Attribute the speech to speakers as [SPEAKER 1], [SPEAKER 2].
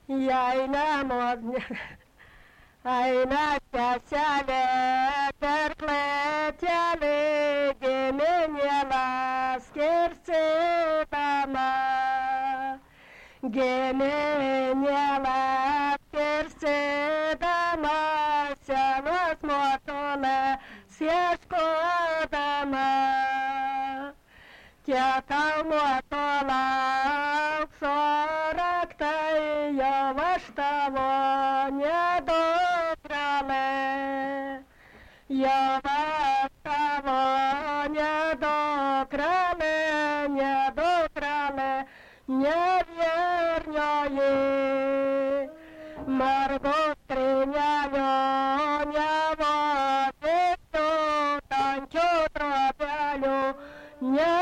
[SPEAKER 1] Jei nemodne, eina seselė per klėtelį, giminėlas kirstydama. Giminėlas kirstydama, senos motinos ieškodama. Tiek kalnuotola aukso raktai, jau aš tavo nedukrale. Jau aš tavo nedukrale, nedukrale, nevernioji. Margo skrynielio nevodysiu, tankių trobelių ne